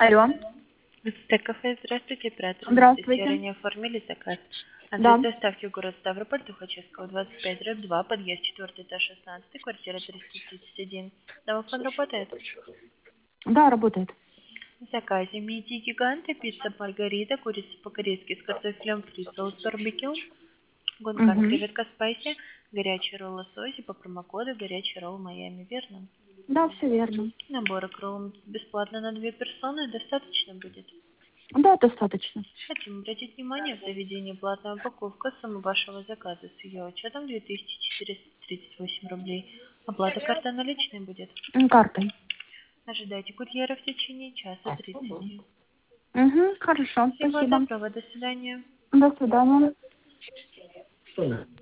Алло. Кафе, здравствуйте, оператор. Здравствуйте. Анастасия, не оформили заказ. Да. Адрес доставки город Ставрополь, Тухачевского, 25/2, подъезд 4 этаж 16, квартира 331. Домофон работает? Да, работает. В заказе мидии гиганты, пицца маргарита, курица по-корейски с картофелем фри, соус барбекю, гонкан, Угу. креветка спайси, горячий ролл лосось и по промокоду горячий ролл Майами, верно? Да, все верно. Набор ролл бесплатно на 2 персоны, достаточно будет? Да, достаточно. Хотим обратить внимание, в заведении платная упаковка, сумма вашего заказа с ее учетом 2438 рублей. Оплата карта наличной будет. Картой. Ожидайте курьера в течение часа 30. Угу, хорошо, Всего спасибо. доброго, до свидания. До свидания.